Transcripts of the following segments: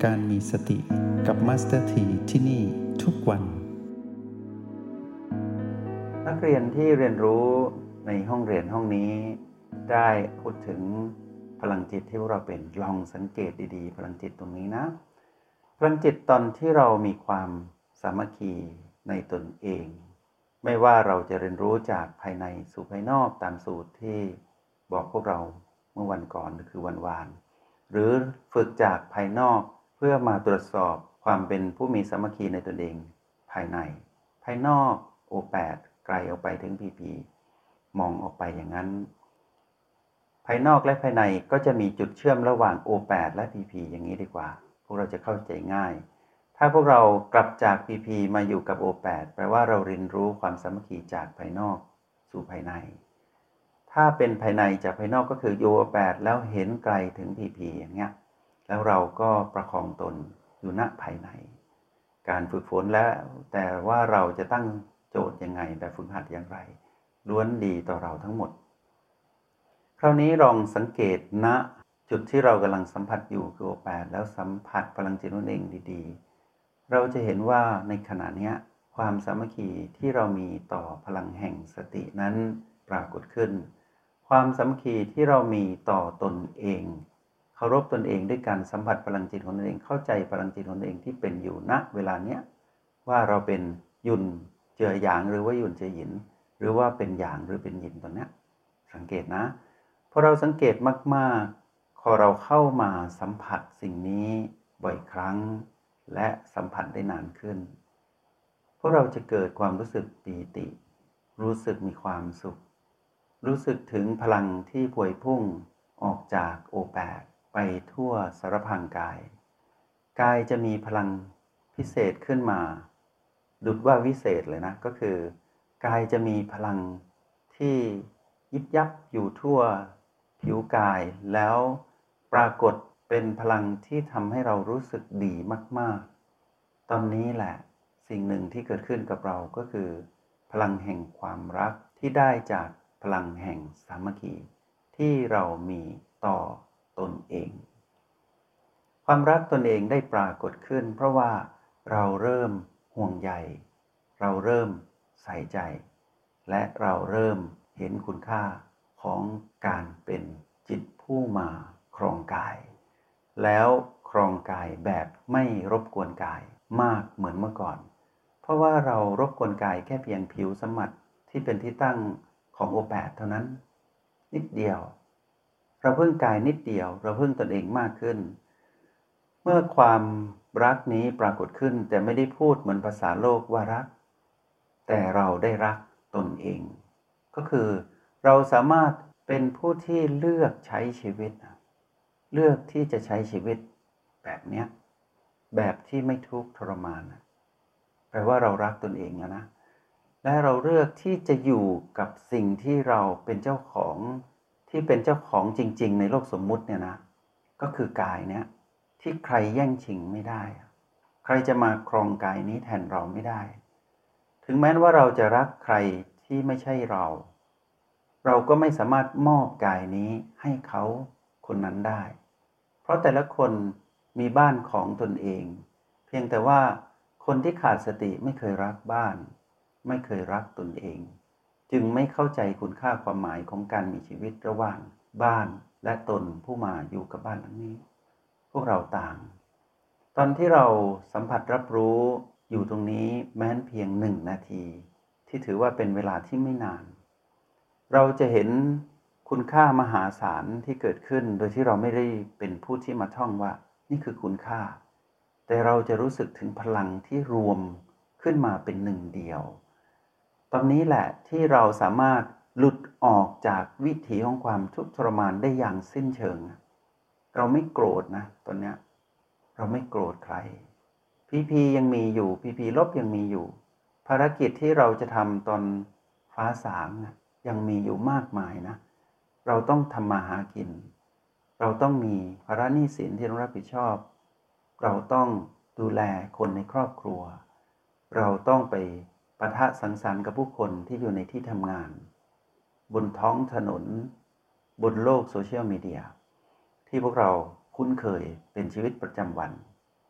การมีสติกับมาสเตอร์ทีที่นี่ทุกวันนักเรียนที่เรียนรู้ในห้องเรียนห้องนี้ได้พูดถึงพลังจิตที่พวกเราเป็นลองสังเกตดีๆพลังจิตตรงนี้นะพลังจิตตอนที่เรามีความสามัคคีในตนเองไม่ว่าเราจะเรียนรู้จากภายในสู่ภายนอกตามสูตรที่บอกพวกเราเมื่อวันก่อนคือวันวานหรือฝึกจากภายนอกเพื่อมาตรวจสอบความเป็นผู้มีสามัคคีในตนเองภายในภายนอกโอแปดไกลออกไปถึงพีพีมองออกไปอย่างนั้นภายนอกและภายในก็จะมีจุดเชื่อมระหว่าง O8 และ PP อย่างนี้ดีกว่าพวกเราจะเข้าใจง่ายถ้าพวกเรากลับจาก PP มาอยู่กับ O8 แปลว่าเราเรียนรู้ความสามัคคีจากภายนอกสู่ภายในถ้าเป็นภายในจากภายนอกก็คือ O8 แล้วเห็นไกลถึง PP อย่างเงี้ยแล้วเราก็ประคองตนอยู่ณภายในการฝึกฝนแล้วแต่ว่าเราจะตั้งโจทย์ยังไงแบบฝึกหัดอย่างไรล้วนดีต่อเราทั้งหมดคราวนี้ลองสังเกตณจุดที่เรากำลังสัมผัสอยู่คือ O8 แล้วสัมผัสพลังจิตตนเองดีๆเราจะเห็นว่าในขณะนี้ความสามัคคีที่เรามีต่อพลังแห่งสตินั้นปรากฏขึ้นความสามัคคีที่เรามีต่อตนเองเคารพตนเองด้วยการสัมผัสพลังจิตของตนเองเข้าใจพลังจิตของตนเองที่เป็นอยู่ณเวลาเนี้ยว่าเราเป็นยุนเจอหยางหรือว่ายุนเจอหยินหรือว่าเป็นหยางหรือเป็นหยินตอนนี้สังเกตนะพอเราสังเกตมากๆพอเราเข้ามาสัมผัสสิ่งนี้บ่อยครั้งและสัมผัสได้นานขึ้นพวกเราจะเกิดความรู้สึกปีติรู้สึกมีความสุขรู้สึกถึงพลังที่พวยพุ่งออกจากโอแปดไปทั่วสารพางกายกายจะมีพลังพิเศษขึ้นมาดุจว่าวิเศษเลยนะก็คือกายจะมีพลังที่ยิบยับอยู่ทั่วผิวกายแล้วปรากฏเป็นพลังที่ทำให้เรารู้สึกดีมากๆตอนนี้แหละสิ่งหนึ่งที่เกิดขึ้นกับเราก็คือพลังแห่งความรักที่ได้จากพลังแห่งสามัคคีที่เรามีต่อตนเองความรักตนเองได้ปรากฏขึ้นเพราะว่าเราเริ่มห่วงใยเราเริ่มใส่ใจและเราเริ่มเห็นคุณค่าของการเป็นจิตผู้มาครองกายแล้วครองกายแบบไม่รบกวนกายมากเหมือนเมื่อก่อนเพราะว่าเรารบกวนกายแค่เพียงผิวสัมผัสที่เป็นที่ตั้งของโอแปดเท่านั้นนิดเดียวเราพึ่งกายนิดเดียวเราพึ่งตนเองมากขึ้นเมื่อความรักนี้ปรากฏขึ้นแต่ไม่ได้พูดเหมือนภาษาโลกว่ารักแต่เราได้รักตนเองก็คือเราสามารถเป็นผู้ที่เลือกใช้ชีวิตเลือกที่จะใช้ชีวิตแบบเนี้ยแบบที่ไม่ทุกข์ทรมานแปลว่าเรารักตนเองแล้วนะและเราเลือกที่จะอยู่กับสิ่งที่เราเป็นเจ้าของที่เป็นเจ้าของจริงๆในโลกสมมุติเนี่ยนะก็คือกายเนี้ยที่ใครแย่งชิงไม่ได้ใครจะมาครองกายนี้แทนเราไม่ได้ถึงแม้ว่าเราจะรักใครที่ไม่ใช่เราก็ไม่สามารถมอบกายนี้ให้เขาคนนั้นได้เพราะแต่ละคนมีบ้านของตนเองเพียงแต่ว่าคนที่ขาดสติไม่เคยรักบ้านไม่เคยรักตนเองจึงไม่เข้าใจคุณค่าความหมายของการมีชีวิตระหว่างบ้านและตนผู้มาอยู่กับบ้านหลังนี้พวกเราต่างตอนที่เราสัมผัสรับรู้อยู่ตรงนี้แม้เพียง1 นาทีที่ถือว่าเป็นเวลาที่ไม่นานเราจะเห็นคุณค่ามหาศาลที่เกิดขึ้นโดยที่เราไม่ได้เป็นผู้ที่มาท่องว่านี่คือคุณค่าแต่เราจะรู้สึกถึงพลังที่รวมขึ้นมาเป็นหนึ่งเดียวตอนนี้แหละที่เราสามารถหลุดออกจากวิถีของความทุกข์ทรมานได้อย่างสิ้นเชิงเราไม่โกรธนะตอนนี้เราไม่โกรธใครพียังมีอยู่พีลบยังมีอยู่ภารกิจที่เราจะทำตอนฟ้าสางยังมีอยู่มากมายนะเราต้องทำมาหากินเราต้องมีภาระหนี้สินที่ต้องรับผิดชอบเราต้องดูแลคนในครอบครัวเราต้องไปปะทะสังสรรค์กับผู้คนที่อยู่ในที่ทำงานบนท้องถนนบนโลกโซเชียลมีเดียที่พวกเราคุ้นเคยเป็นชีวิตประจำวัน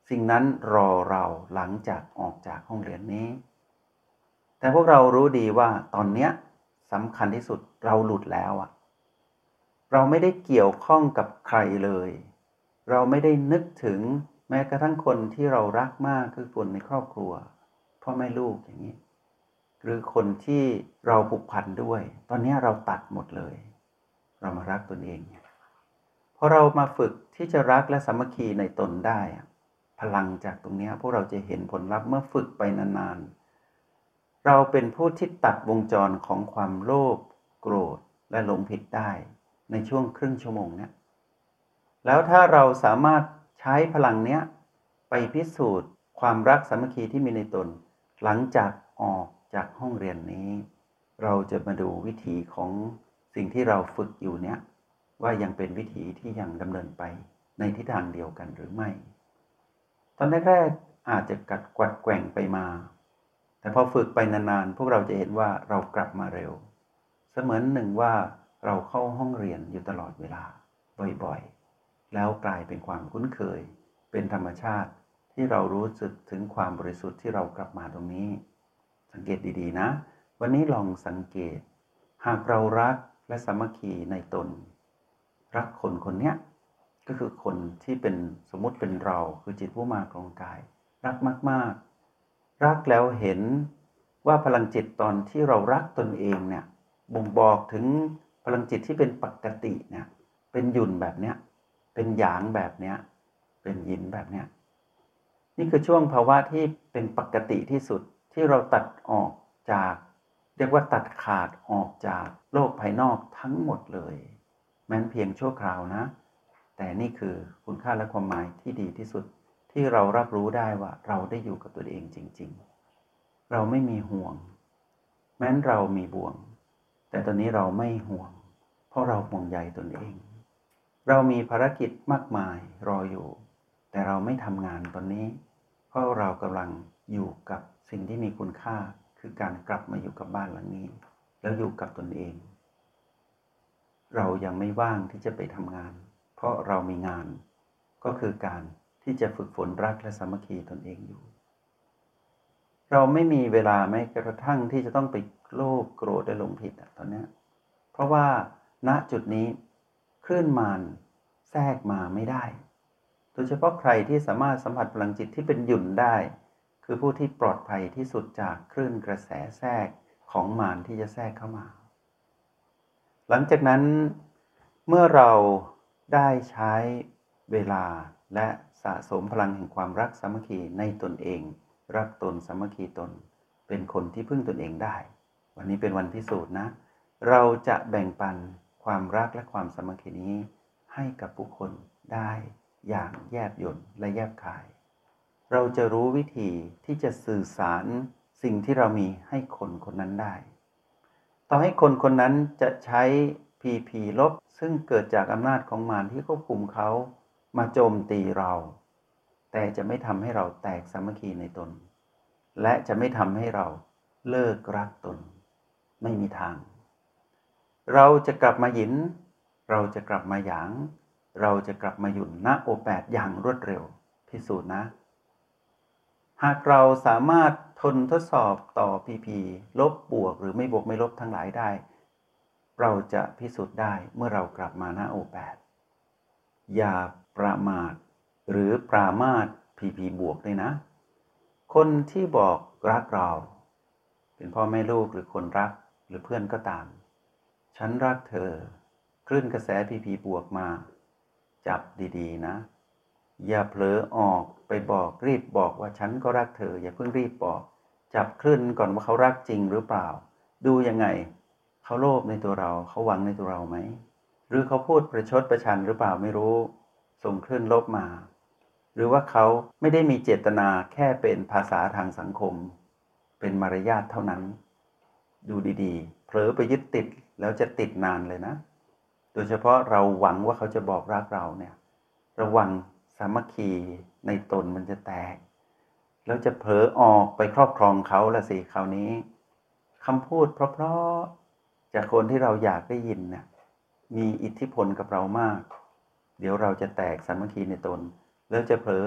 สิ่งนั้นรอเราหลังจากออกจากห้องเรียนนี้แต่พวกเรารู้ดีว่าตอนเนี้ยสำคัญที่สุดเราหลุดแล้วอะเราไม่ได้เกี่ยวข้องกับใครเลยเราไม่ได้นึกถึงแม้กระทั่งคนที่เรารักมากคือคนในครอบครัวพ่อแม่ลูกอย่างนี้หรือคนที่เราผูกพันด้วยตอนนี้เราตัดหมดเลยเรามารักตนเองพอเรามาฝึกที่จะรักและสามัคคีในตนได้พลังจากตรงนี้พวกเราจะเห็นผลลัพธ์เมื่อฝึกไปนานๆเราเป็นผู้ที่ตัดวงจรของความโลภโกรธและหลงผิดได้ในช่วงครึ่งชั่วโมงนี้แล้วถ้าเราสามารถใช้พลังนี้ไปพิสูจน์ความรักสามัคคีที่มีในตนหลังจากออกจากห้องเรียนนี้เราจะมาดูวิถีของสิ่งที่เราฝึกอยู่เนี้ยว่ายังเป็นวิถีที่ยังดำเนินไปในทิศทางเดียวกันหรือไม่ตอนแรกๆอาจจะกวัดแกว่งไปมาแต่พอฝึกไปนานๆพวกเราจะเห็นว่าเรากลับมาเร็วเสมือนหนึ่งว่าเราเข้าห้องเรียนอยู่ตลอดเวลาบ่อยๆแล้วกลายเป็นความคุ้นเคยเป็นธรรมชาติที่เรารู้สึกถึงความบริสุทธิ์ที่เรากลับมาตรงนี้สังเกตดีๆนะวันนี้ลองสังเกตหากเรารักและสามัคคีในตนรักคนคนนี้ก็คือคนที่เป็นสมมติเป็นเราคือจิตผู้มาครองกายรักมากๆรักแล้วเห็นว่าพลังจิตตอนที่เรารักตนเองเนี่ยบ่งบอกถึงพลังจิตที่เป็นปกติเนี่ยเป็นหยุ่นแบบเนี้ยเป็นหยางแบบเนี้ยเป็นยินแบบเนี้ยนี่คือช่วงภาวะที่เป็นปกติที่สุดที่เราตัดออกจากเรียกว่าตัดขาดออกจากโลกภายนอกทั้งหมดเลยแม้นเพียงชั่วคราวนะแต่นี่คือคุณค่าและความหมายที่ดีที่สุดที่เรารับรู้ได้ว่าเราได้อยู่กับตัวเองจริงๆเราไม่มีห่วงแม้นเรามีบ่วงแต่ตอนนี้เราไม่ห่วงเพราะเราห่วงใยตนเองเรามีภารกิจมากมายรออยู่แต่เราไม่ทำงานตอนนี้เพราะเรากำลังอยู่กับสิ่งที่มีคุณค่าคือการกลับมาอยู่กับบ้านหลังนี้แล้วอยู่กับตนเองเรายังไม่ว่างที่จะไปทำงานเพราะเรามีงานก็คือการที่จะฝึกฝนรักและสามัคคีตนเองอยู่เราไม่มีเวลาแม้กระทั่งที่จะต้องไปโลภโกรธและหลงผิดตอนนี้เพราะว่าณจุดนี้คลื่นมารแทรกมาไม่ได้โดยเฉพาะใครที่สามารถสัมผัสพลังจิตที่เป็นหยุ่นได้คือผู้ที่ปลอดภัยที่สุดจากคลื่นกระแสแทรกของมารที่จะแทรกเข้ามาหลังจากนั้นเมื่อเราได้ใช้เวลาและสะสมพลังแห่งความรักสามัคคีในตนเองรักตนสามัคคีตนเป็นคนที่พึ่งตนเองได้วันนี้เป็นวันพิสูจน์นะเราจะแบ่งปันความรักและความสามัคคีนี้ให้กับผู้คนได้อย่างแยบยลและแยบคายเราจะรู้วิธีที่จะสื่อสารสิ่งที่เรามีให้คนคนนั้นได้ต่อให้คนคนนั้นจะใช้PP ลบซึ่งเกิดจากอำนาจของมารที่ควบคุมเขามาโจมตีเราแต่จะไม่ทำให้เราแตกสามัคคีในตนและจะไม่ทำให้เราเลิกรักตนไม่มีทางเราจะกลับมาหยินเราจะกลับมาหยางเราจะกลับมาหยุ่นณโอแปดอย่างรวดเร็วพิสูจน์นะหากเราสามารถทนทดสอบต่อ PP ลบบวกหรือไม่บวกไม่ลบทั้งหลายได้เราจะพิสูจน์ได้เมื่อเรากลับมาณโอแปดอย่าประมาทหรือปรามาส PP บวกเลยนะคนที่บอกรักเราเป็นพ่อแม่ลูกหรือคนรักหรือเพื่อนก็ตามฉันรักเธอคลื่นกระแส PP บวกมาจับดีๆนะอย่าเผลอออกไปบอกรีบบอกว่าฉันก็รักเธออย่าเพิ่งรีบบอกจับคลื่นก่อนว่าเขารักจริงหรือเปล่าดูยังไงเขาโลภในตัวเราเขาหวังในตัวเราไหมหรือเขาพูดประชดประชันหรือเปล่าไม่รู้ส่งคลื่นลบมาหรือว่าเขาไม่ได้มีเจตนาแค่เป็นภาษาทางสังคมเป็นมารยาทเท่านั้นดูดีๆเผลอไปยึดติดแล้วจะติดนานเลยนะโดยเฉพาะเราหวังว่าเขาจะบอกรักเราเนี่ยระวังสามัคคีในตนมันจะแตกแล้วจะเผลอออกไปครอบครองเขาละสิคราวนี้คำพูดเพราะๆจากคนที่เราอยากได้ยินเนี่ยมีอิทธิพลกับเรามากเดี๋ยวเราจะแตกสามัคคีในตนแล้วจะเผลอ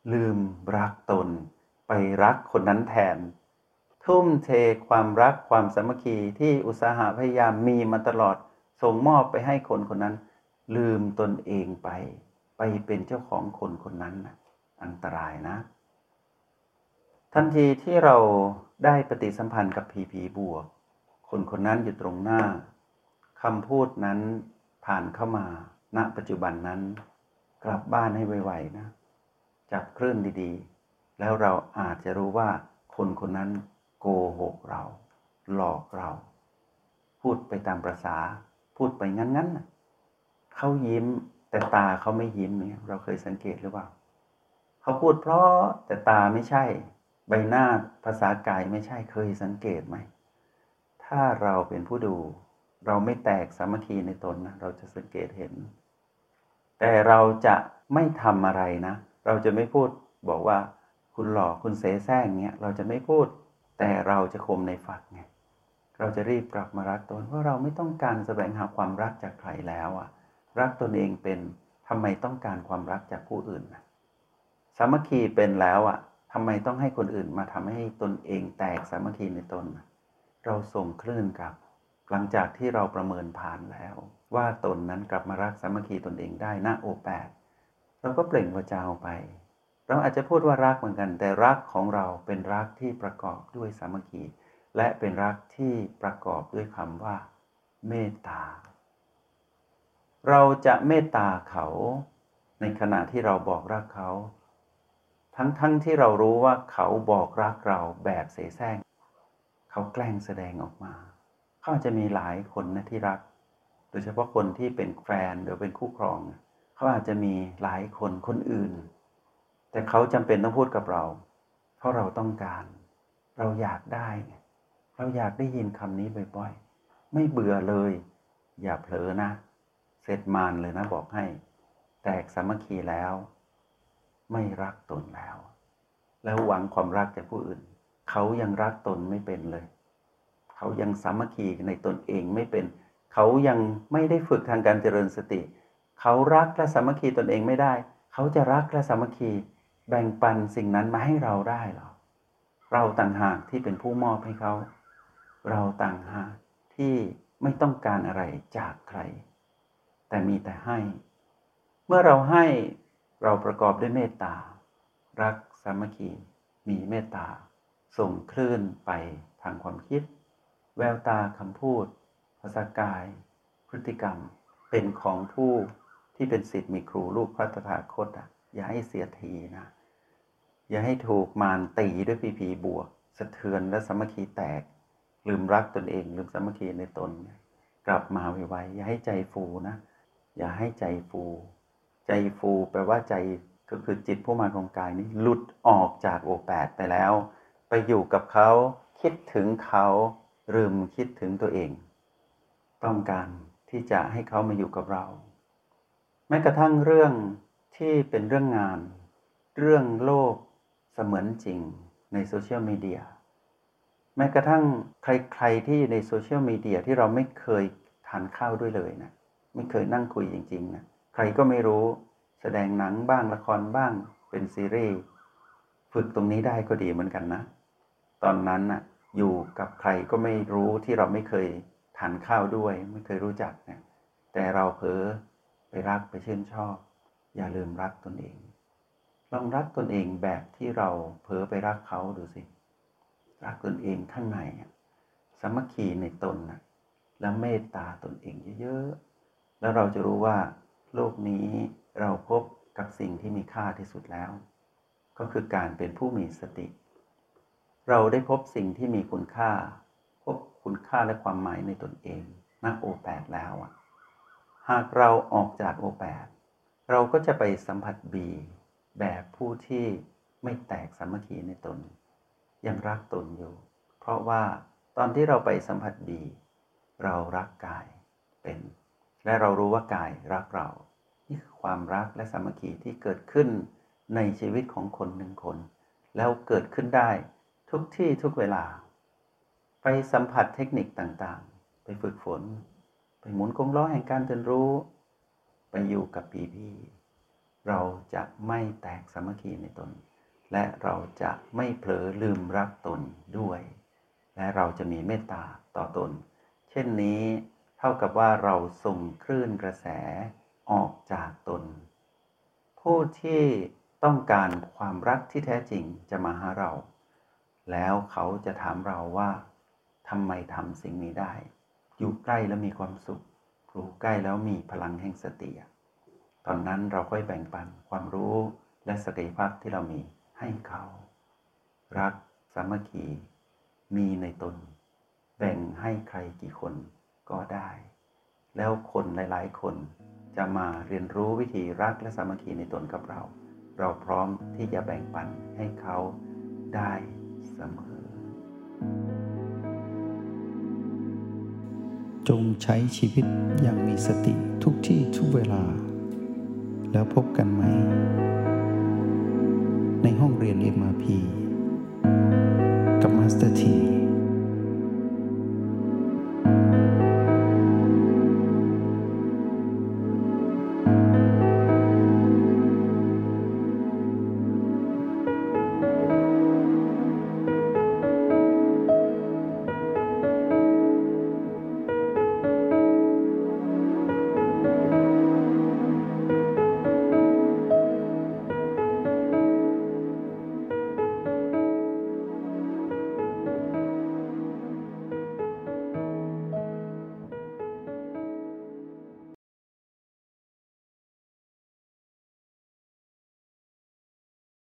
ลืมรักตนไปรักคนนั้นแทนทุ่มเทความรักความสามัคคีที่อุตสาหะพยายามมีมาตลอดส่งมอบไปให้คนคนนั้นลืมตนเองไปเป็นเจ้าของคนคนนั้นนะอันตรายนะทันทีที่เราได้ปฏิสัมพันธ์กับผีบวกคนคนนั้นอยู่ตรงหน้าคำพูดนั้นผ่านเข้ามาณปัจจุบันนั้นกลับบ้านให้ไวๆนะจับคลื่นดีๆแล้วเราอาจจะรู้ว่าคนคนนั้นโกหกเราหลอกเราพูดไปตามประสาพูดไปงั้นๆเขายิ้มแต่ตาเขาไม่ยิ้มเนี่ยเราเคยสังเกตหรือเปล่าเขาพูดเพราะแต่ตาไม่ใช่ใบหน้าภาษากายไม่ใช่เคยสังเกตไหมถ้าเราเป็นผู้ดูเราไม่แตกสามัคคีในตนนะเราจะสังเกตเห็นแต่เราจะไม่ทำอะไรนะเราจะไม่พูดบอกว่าคุณหลอกคุณเสแสร้งเงี้ยเราจะไม่พูดแต่เราจะคมในฝักไงเราจะรีบกลับมารักตนเพราะเราไม่ต้องการแสวงหาความรักจากใครแล้วอ่ะรักตนเองเป็นทำไมต้องการความรักจากผู้อื่นนะสามัคคีเป็นแล้วอ่ะทำไมต้องให้คนอื่นมาทำให้ตนเองแตกสามัคคีในตนเราส่งคลื่นกลับหลังจากที่เราประเมินผ่านแล้วว่าตนนั้นกลับมารักสามัคคีตนเองได้ณโอแปดเราก็เปล่งวาจาออกไปเราอาจจะพูดว่ารักเหมือนกันแต่รักของเราเป็นรักที่ประกอบด้วยสามัคคีและเป็นรักที่ประกอบด้วยคำว่าเมตตาเราจะเมตตาเขาในขณะที่เราบอกรักเขาทั้งที่เรารู้ว่าเขาบอกรักเราแบบเสแสร้งเขาแกล้งแสดงออกมาเขาอาจจะมีหลายคนนะที่รักโดยเฉพาะคนที่เป็นแฟนหรือเป็นคู่ครองเขาอาจจะมีหลายคนอื่นแต่เขาจำเป็นต้องพูดกับเราเพราะเราต้องการเราอยากได้เราอยากได้ยินคำนี้บ่อยๆไม่เบื่อเลยอย่าเผลอนะเสร็จมานเลยนะบอกให้แตกสามัคคีแล้วไม่รักตนแล้วหวังความรักจากผู้อื่นเขายังรักตนไม่เป็นเลยเขายังสามัคคีในตนเองไม่เป็นเขายังไม่ได้ฝึกทางการเจริญสติเขารักและสามัคคีตนเองไม่ได้เขาจะรักและสามัคคีแบ่งปันสิ่งนั้นมาให้เราได้หรอเราต่างหากที่เป็นผู้มอบให้เขาเราต่างหากที่ไม่ต้องการอะไรจากใครแต่มีแต่ให้เมื่อเราให้เราประกอบด้วยเมตตารักสามัคคีมีเมตตาส่งคลื่นไปทางความคิดแววตาคำพูดภาษากายพฤติกรรมเป็นของผู้ที่เป็นศิษย์มีครูลูกพระตถาคตอย่าให้เสียทีนะอย่าให้ถูกมารตีด้วยผีบวกสะเทือนและสามัคคีแตกลืมรักตนเองลืมสามัคคีในตนกลับมาไวๆอย่าให้ใจฟูนะอย่าให้ใจฟูใจฟูแปลว่าใจก็คือจิตผู้มาของกายนี้หลุดออกจากโอแปดไปแล้วไปอยู่กับเขาคิดถึงเขาลืมคิดถึงตัวเองต้องการที่จะให้เขามาอยู่กับเราแม้กระทั่งเรื่องที่เป็นเรื่องงานเรื่องโลกเสมือนจริงในโซเชียลมีเดียแม้กระทั่งใครๆที่ในโซเชียลมีเดียที่เราไม่เคยทานข้าวด้วยเลยนะไม่เคยนั่งคุยจริงๆนะใครก็ไม่รู้แสดงหนังบ้างละครบ้างเป็นซีรีส์ฝึกตรงนี้ได้ก็ดีเหมือนกันนะตอนนั้นน่ะอยู่กับใครก็ไม่รู้ที่เราไม่เคยทานข้าวด้วยไม่เคยรู้จักเนี่ยแต่เราเผลอไปรักไปชื่นชอบอย่าลืมรักตนเองลองรักตนเองแบบที่เราเผลอไปรักเขาดูสิรักตนเองข้างในสามัคคีในตนนะแล้วเมตตาตนเองเยอะๆแล้วเราจะรู้ว่าโลกนี้เราพบกับสิ่งที่มีค่าที่สุดแล้วก็คือการเป็นผู้มีสติเราได้พบสิ่งที่มีคุณค่าพบคุณค่าและความหมายในตนเองณโอแปดแล้วหากเราออกจากโอแปดเราก็จะไปสัมผัสบีแบบผู้ที่ไม่แตกสามัคคีในตนยังรักตนอยู่เพราะว่าตอนที่เราไปสัมผัสบีเรารักกายเป็นและเรารู้ว่ากายรักเรานี่คือความรักและสามัคคีที่เกิดขึ้นในชีวิตของคนหนึ่งคนแล้วเกิดขึ้นได้ทุกที่ทุกเวลาไปสัมผัสเทคนิคต่างๆไปฝึกฝนไปหมุนกงล้อแห่งการเรียนรู้ไปอยู่กับพี่เราจะไม่แตกสามัคคีในตนและเราจะไม่เผลอลืมรักตนด้วยและเราจะมีเมตตาต่อตนเช่นนี้เท่ากับว่าเราส่งคลื่นกระแสออกจากตนผู้ที่ต้องการความรักที่แท้จริงจะมาหาเราแล้วเขาจะถามเราว่าทำไมทำสิ่งนี้ได้อยู่ใกล้แล้วมีความสุขอยู่ใกล้แล้วมีพลังแห่งสติตอนนั้นเราค่อยแบ่งปันความรู้และศักยภาพที่เรามีให้เขารักสามัคคีมีในตนแบ่งให้ใครกี่คนก็ได้แล้วคนหลายๆคนจะมาเรียนรู้วิธีรักและสามัคคีในตนกับเราพร้อมที่จะแบ่งปันให้เขาได้เสมอจงใช้ชีวิตอย่างมีสติทุกที่ทุกเวลาแล้วพบกันไหมในห้องเรียน MRP